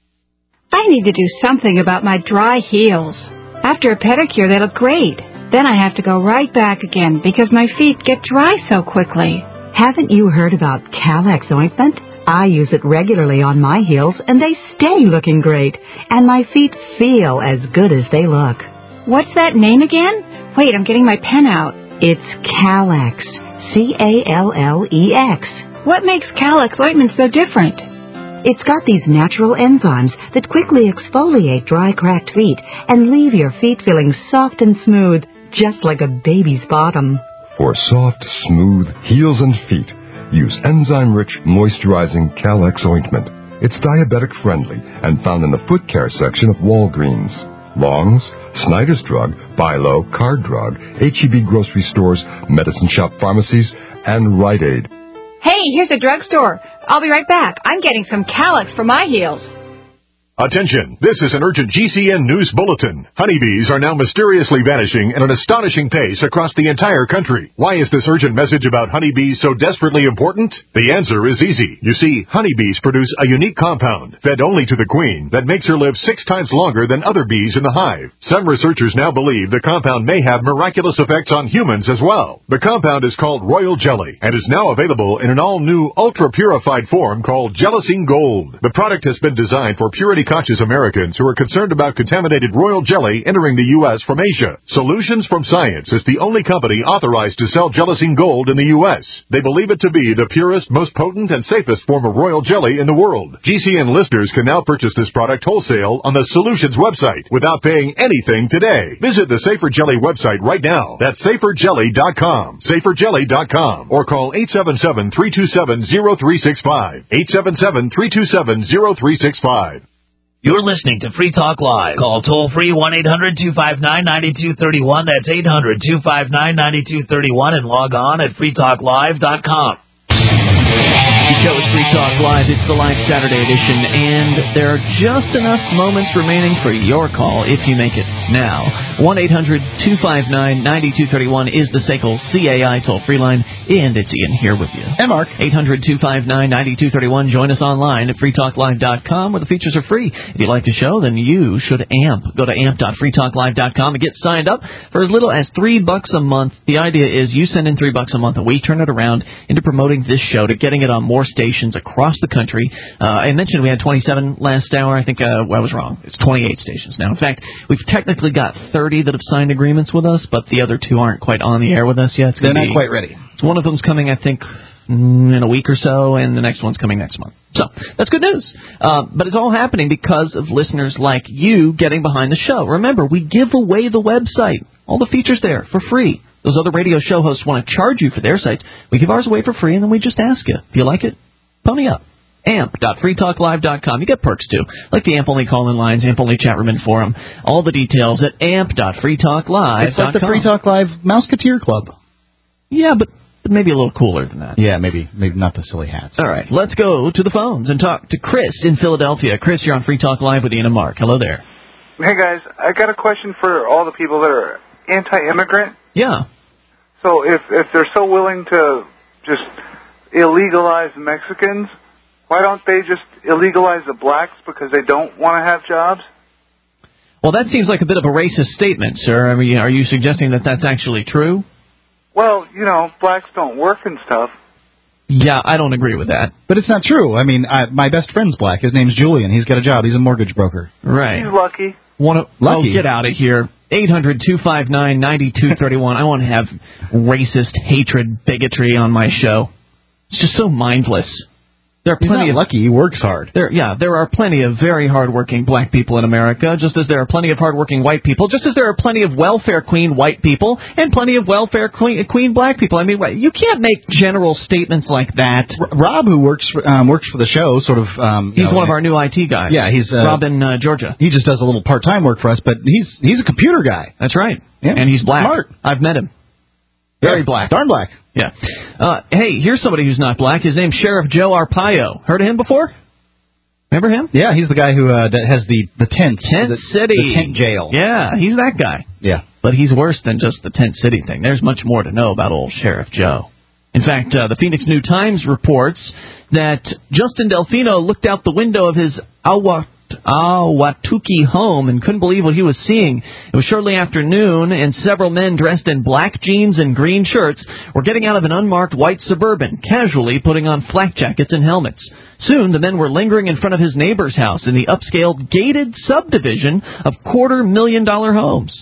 V: I need to do something about my dry heels. After a pedicure, they look great. Then I have to go right back again because my feet get dry so quickly.
W: Haven't you heard about Calex ointment? I use it regularly on my heels, and they stay looking great. And my feet feel as good as they look.
V: What's that name again? Wait, I'm getting my pen out.
W: It's Calex. C A L L E X.
V: What makes Calex ointment so different?
W: It's got these natural enzymes that quickly exfoliate dry, cracked feet and leave your feet feeling soft and smooth, just like a baby's bottom.
A: For soft, smooth heels and feet, use enzyme-rich, moisturizing Calex ointment. It's diabetic-friendly and found in the foot care section of Walgreens, Long's, Snyder's Drug, Bilo, Card Drug, H E B grocery stores, medicine shop pharmacies, and Rite Aid.
V: Hey, here's a drugstore. I'll be right back. I'm getting some Calex for my heels.
D: Attention, this is an urgent G C N news bulletin. Honeybees are now mysteriously vanishing at an astonishing pace across the entire country. Why is this urgent message about honeybees so desperately important? The answer is easy. You see, honeybees produce a unique compound, fed only to the queen, that makes her live six times longer than other bees in the hive. Some researchers now believe the compound may have miraculous effects on humans as well. The compound is called Royal Jelly and is now available in an all-new, ultra-purified form called Gelasine Gold. The product has been designed for purity conscious Americans who are concerned about contaminated royal jelly entering the U S from Asia. Solutions from Science is the only company authorized to sell Gelasine Gold in the U S. They believe it to be the purest, most potent, and safest form of royal jelly in the world. G C N listeners can now purchase this product wholesale on the Solutions website without paying anything today. Visit the Safer Jelly website right now. That's safer jelly dot com. safer jelly dot com. Or call eight seven seven, three two seven, zero three six five. eight seven seven, three two seven, zero three six five.
I: You're listening to Free Talk Live. Call toll-free one eight hundred two five nine nine two three one. That's eight hundred two five nine nine two three one. And log on at free talk live dot com.
B: The show is Free Talk Live. It's the live Saturday edition, and there are just enough moments remaining for your call if you make it now. one eight hundred two five nine nine two three one is the S A C L C A I toll-free line, and it's Ian here with you.
C: And Mark.
B: eight hundred two five nine nine two three one. Join us online at free talk live dot com, where the features are free. If you like the show, then you should amp. Go to amp dot free talk live dot com and get signed up for as little as three bucks a month. The idea is you send in three bucks a month, and we turn it around into promoting this show, to getting it on more stations across the country. Uh, I mentioned we had twenty-seven last hour. I think uh, I was wrong. It's twenty-eight stations now. In fact, we've technically got thirty that have signed agreements with us, but the other two aren't quite on the air with us yet. It's
C: They're not
B: be,
C: quite ready.
B: It's one of them's coming, I think, in a week or so, and the next one's coming next month. So that's good news. Uh, but it's all happening because of listeners like you getting behind the show. Remember, we give away the website, all the features there for free. Those other radio show hosts want to charge you for their sites. We give ours away for free, and then we just ask you, if you like it, pony up. amp dot free talk live dot com. You get perks, too, like the AMP-only call-in lines, AMP-only chat room and forum. All the details at amp dot free talk live dot com.
C: It's like the Free Talk Live Mouseketeer Club.
B: Yeah, but maybe a little cooler than that.
C: Yeah, maybe maybe not the silly hats.
B: All right, let's go to the phones and talk to Chris in Philadelphia. Chris, you're on Free Talk Live with Ian and Mark. Hello there.
E: Hey, guys. I got a question for all the people that are anti-immigrant.
B: Yeah.
E: So if if they're so willing to just illegalize Mexicans, why don't they just illegalize the blacks because they don't want to have jobs?
B: Well, that seems like a bit of a racist statement, sir. I mean, are you suggesting that that's actually true?
E: Well, you know, blacks don't work and stuff.
B: Yeah, I don't agree with that.
C: But it's not true. I mean, I, my best friend's black. His name's Julian. He's got a job. He's a mortgage broker.
B: Right.
E: He's lucky.
B: Wanna,
C: lucky?
B: Oh, get out of here. eight hundred two five nine nine two three one. I want to have racist hatred, bigotry on my show. It's just so mindless. There are
C: He's
B: plenty
C: not
B: of
C: lucky. He works hard.
B: There, yeah, there are plenty of very hardworking black people in America, just as there are plenty of hardworking white people, just as there are plenty of welfare queen white people and plenty of welfare queen, queen black people. I mean, you can't make general statements like that.
C: R- Rob, who works for, um, works for the show, sort of. Um,
B: he's
C: know,
B: one of our new I T guys.
C: Yeah, he's uh,
B: Rob in uh, Georgia.
C: He just does a little part-time work for us, but he's he's a computer guy.
B: That's right.
C: Yeah.
B: And he's black.
C: Smart.
B: I've met him. Very
C: yeah,
B: black.
C: Darn black.
B: Yeah. Uh, hey, here's somebody who's not black. His name's Sheriff Joe Arpaio. Heard of him before? Remember him?
C: Yeah, he's the guy who uh, that has the, the tent.
B: Tent
C: the,
B: City.
C: The tent jail.
B: Yeah, he's that guy.
C: Yeah.
B: But he's worse than just the Tent City thing. There's much more to know about old Sheriff Joe. In fact, uh, the Phoenix New Times reports that Justin Delfino looked out the window of his Awa Ahwatukee home and couldn't believe what he was seeing. It was shortly after noon, and several men dressed in black jeans and green shirts were getting out of an unmarked white Suburban, casually putting on flak jackets and helmets. Soon, the men were lingering in front of his neighbor's house in the upscale gated subdivision of quarter-million-dollar homes.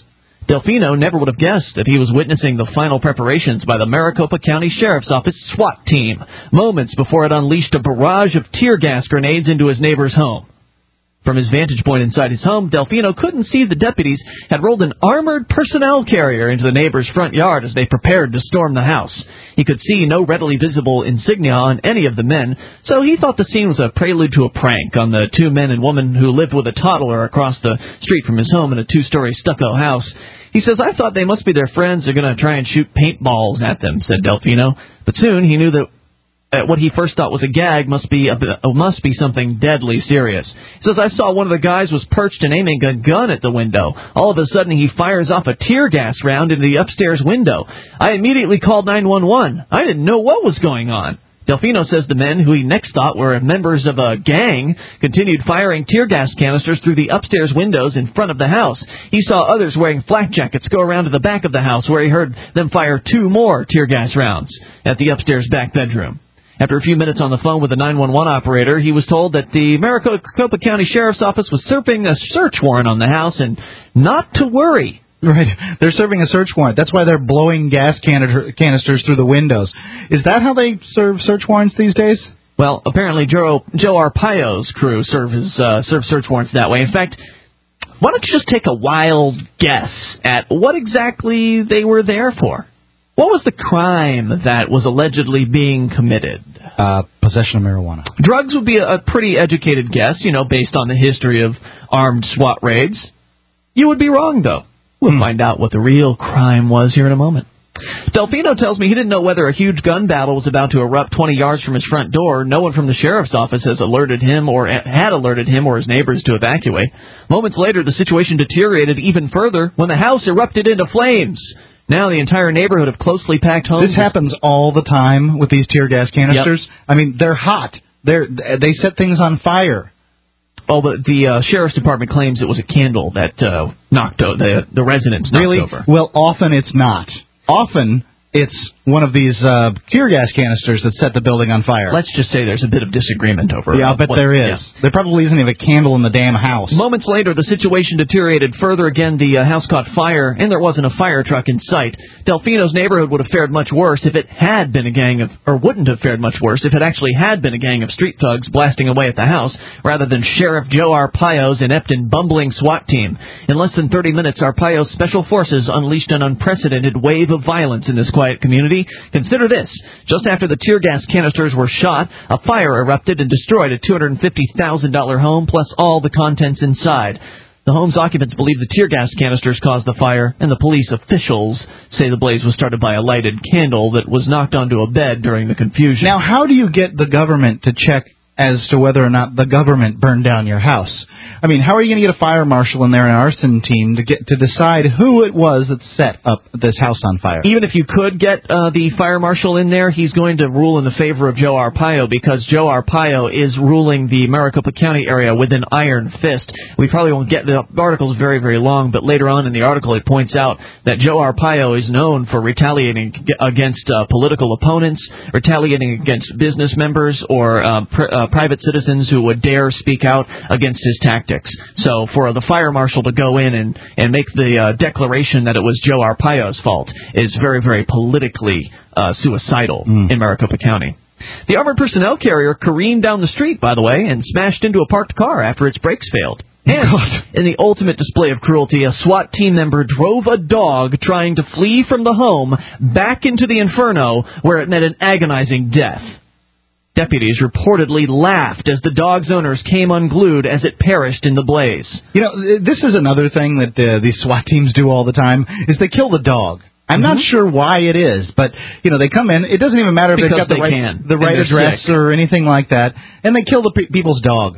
B: Delfino never would have guessed that he was witnessing the final preparations by the Maricopa County Sheriff's Office SWAT team, moments before it unleashed a barrage of tear gas grenades into his neighbor's home. From his vantage point inside his home, Delfino couldn't see the deputies had rolled an armored personnel carrier into the neighbor's front yard as they prepared to storm the house. He could see no readily visible insignia on any of the men, so he thought the scene was a prelude to a prank on the two men and woman who lived with a toddler across the street from his home in a two-story stucco house. He says, "I thought they must be their friends. They're going to try and shoot paintballs at them," said Delfino. But soon he knew that Uh, what he first thought was a gag must be a, uh, must be something deadly serious. He says, "I saw one of the guys was perched and aiming a gun at the window. All of a sudden, he fires off a tear gas round into the upstairs window. I immediately called nine one one. I didn't know what was going on." Delfino says the men, who he next thought were members of a gang, continued firing tear gas canisters through the upstairs windows in front of the house. He saw others wearing flak jackets go around to the back of the house, where he heard them fire two more tear gas rounds at the upstairs back bedroom. After a few minutes on the phone with the nine one one operator, he was told that the Maricopa County Sheriff's Office was serving a search warrant on the house and not to worry.
C: Right. They're serving a search warrant. That's why they're blowing gas canister- canisters through the windows. Is that how they serve search warrants these days?
B: Well, apparently Joe, Joe Arpaio's crew serve, his, uh, serve search warrants that way. In fact, why don't you just take a wild guess at what exactly they were there for? What was the crime that was allegedly being committed?
C: Uh, possession of marijuana.
B: Drugs would be a, a pretty educated guess, you know, based on the history of armed SWAT raids. You would be wrong, though. We'll hmm. find out what the real crime was here in a moment. Delfino tells me he didn't know whether a huge gun battle was about to erupt twenty yards from his front door. No one from the sheriff's office has alerted him or had alerted him or his neighbors to evacuate. Moments later, the situation deteriorated even further when the house erupted into flames. Now the entire neighborhood of closely packed homes...
C: This happens all the time with these tear gas canisters. Yep. I mean, they're hot. They're They set things on fire.
B: Oh, but the uh, sheriff's department claims it was a candle that uh, knocked o- the, the residents knocked
C: really?
B: over.
C: Well, often it's not. Often it's one of these uh, tear gas canisters that set the building on fire.
B: Let's just say there's a bit of disagreement over it.
C: Yeah, I'll bet
B: what,
C: there is.
B: Yeah.
C: There probably isn't even a candle in the damn house.
B: Moments later, the situation deteriorated further. Again, the uh, house caught fire, and there wasn't a fire truck in sight. Delfino's neighborhood would have fared much worse if it had been a gang of, or wouldn't have fared much worse if it actually had been a gang of street thugs blasting away at the house, rather than Sheriff Joe Arpaio's inept and bumbling SWAT team. In less than thirty minutes, Arpaio's special forces unleashed an unprecedented wave of violence in this quiet community. Consider this. Just after the tear gas canisters were shot, a fire erupted and destroyed a two hundred fifty thousand dollars home, plus all the contents inside. The home's occupants believe the tear gas canisters caused the fire, and the police officials say the blaze was started by a lighted candle that was knocked onto a bed during the confusion.
C: Now, how do you get the government to check as to whether or not the government burned down your house? I mean, how are you going to get a fire marshal in there and an arson team to get to decide who it was that set up this house on fire?
B: Even if you could get uh, the fire marshal in there, he's going to rule in the favor of Joe Arpaio, because Joe Arpaio is ruling the Maricopa County area with an iron fist. We probably won't get the article's very, very long, but later on in the article it points out that Joe Arpaio is known for retaliating against uh, political opponents, retaliating against business members, or uh, pr- uh, private citizens who would dare speak out against his tactics. So for the fire marshal to go in and, and make the uh, declaration that it was Joe Arpaio's fault is very, very politically uh, suicidal mm. in Maricopa County. The armored personnel carrier careened down the street, by the way, and smashed into a parked car after its brakes failed. And in the ultimate display of cruelty, a SWAT team member drove a dog trying to flee from the home back into the inferno, where it met an agonizing death. Deputies reportedly laughed as the dog's owners came unglued as it perished in the blaze.
C: You know, this is another thing that uh, these SWAT teams do all the time, is they kill the dog. I'm mm-hmm. not sure why it is, but, you know, they come in. It doesn't even matter if
B: because
C: they've got the
B: they
C: right,
B: can,
C: the right address sick. or anything like that, and they kill the pe- people's dog.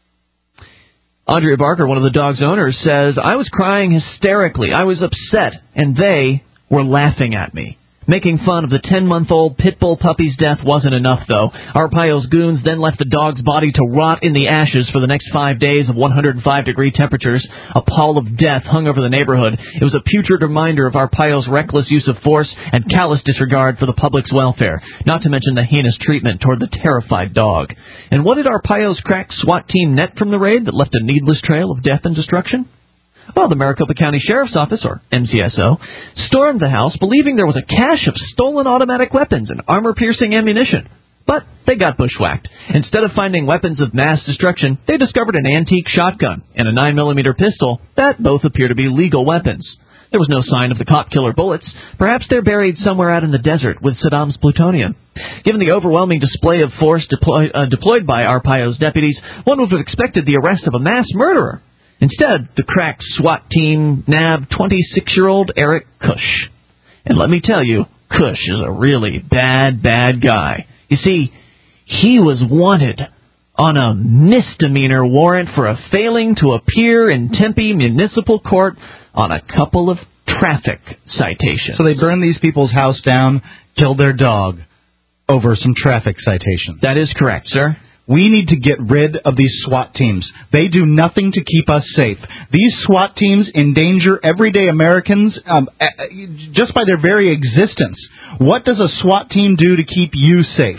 B: Andrea Barker, one of the dog's owners, says, "I was crying hysterically. I was upset, and they were laughing at me." Making fun of the ten-month-old pit bull puppy's death wasn't enough, though. Arpaio's goons then left the dog's body to rot in the ashes for the next five days of one hundred five degree temperatures. A pall of death hung over the neighborhood. It was a putrid reminder of Arpaio's reckless use of force and callous disregard for the public's welfare, not to mention the heinous treatment toward the terrified dog. And what did Arpaio's crack SWAT team net from the raid that left a needless trail of death and destruction? Well, the Maricopa County Sheriff's Office, or M C S O, stormed the house believing there was a cache of stolen automatic weapons and armor-piercing ammunition. But they got bushwhacked. Instead of finding weapons of mass destruction, they discovered an antique shotgun and a nine millimeter pistol that both appear to be legal weapons. There was no sign of the cop-killer bullets. Perhaps they're buried somewhere out in the desert with Saddam's plutonium. Given the overwhelming display of force deploy, uh, deployed by Arpaio's deputies, one would have expected the arrest of a mass murderer. Instead, the crack SWAT team nabbed twenty-six-year-old Eric Cush. And let me tell you, Cush is a really bad, bad guy. You see, he was wanted on a misdemeanor warrant for a failing to appear in Tempe Municipal Court on a couple of traffic citations.
C: So they burned these people's house down, killed their dog over some traffic citations.
B: That is correct, sir.
C: We need to get rid of these SWAT teams. They do nothing to keep us safe. These SWAT teams endanger everyday Americans um, just by their very existence. What does a SWAT team do to keep you safe?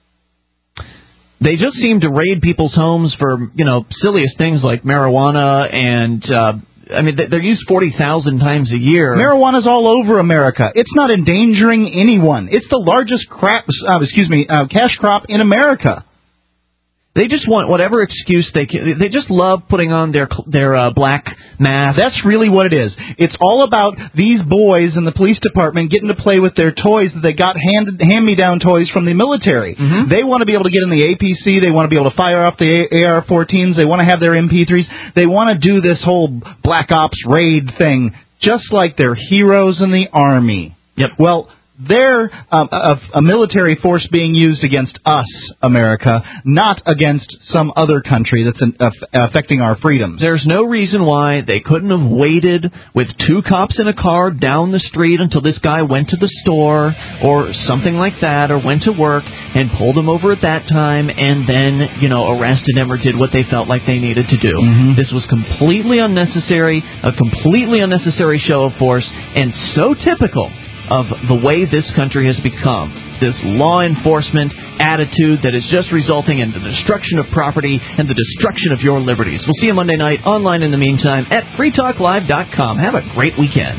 B: They just seem to raid people's homes for, you know, silliest things like marijuana and, uh, I mean, they're used forty thousand times a year.
C: Marijuana's all over America. It's not endangering anyone. It's the largest crap, uh, excuse me, uh, cash crop in America.
B: They just want whatever excuse they can. They just love putting on their their uh, black mask.
C: That's really what it is. It's all about these boys in the police department getting to play with their toys that they got handed hand-me-down toys from the military.
B: Mm-hmm.
C: They want to be able to get in the A P C. They want to be able to fire off the A R fourteens. They want to have their M P threes. They want to do this whole Black Ops raid thing just like they're heroes in the Army.
B: Yep.
C: Well, they're um, a, a military force being used against us, America, not against some other country that's an, uh, affecting our freedoms.
B: There's no reason why they couldn't have waited with two cops in a car down the street until this guy went to the store or something like that, or went to work and pulled him over at that time and then, you know, arrested him or did what they felt like they needed to do.
C: Mm-hmm.
B: This was completely unnecessary, a completely unnecessary show of force, and so typical of the way this country has become. This law enforcement attitude that is just resulting in the destruction of property and the destruction of your liberties. We'll see you Monday night, online in the meantime, at free talk live dot com. Have a great weekend.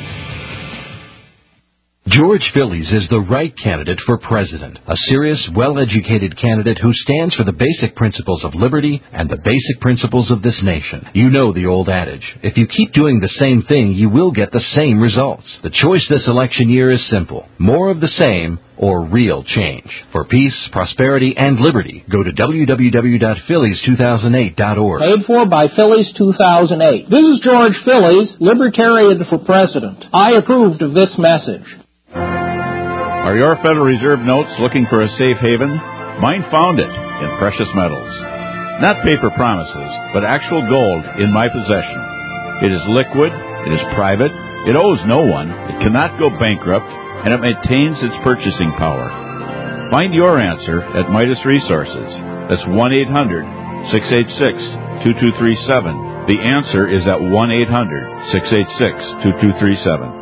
F: George Phillies is the right candidate for president, a serious, well-educated candidate who stands for the basic principles of liberty and the basic principles of this nation. You know the old adage, if you keep doing the same thing, you will get the same results. The choice this election year is simple: more of the same or real change. For peace, prosperity, and liberty, go to w w w dot phillies two thousand eight dot org.
G: Paid for by Phillies two thousand eight. This is George Phillies, Libertarian for President. I approved of this message.
H: Are your Federal Reserve notes looking for a safe haven? Mine found it in precious metals. Not paper promises, but actual gold in my possession. It is liquid, it is private, it owes no one, it cannot go bankrupt, and it maintains its purchasing power. Find your answer at Midas Resources. That's one eight hundred six eight six two two three seven. The answer is at one eight hundred six eight six two two three seven.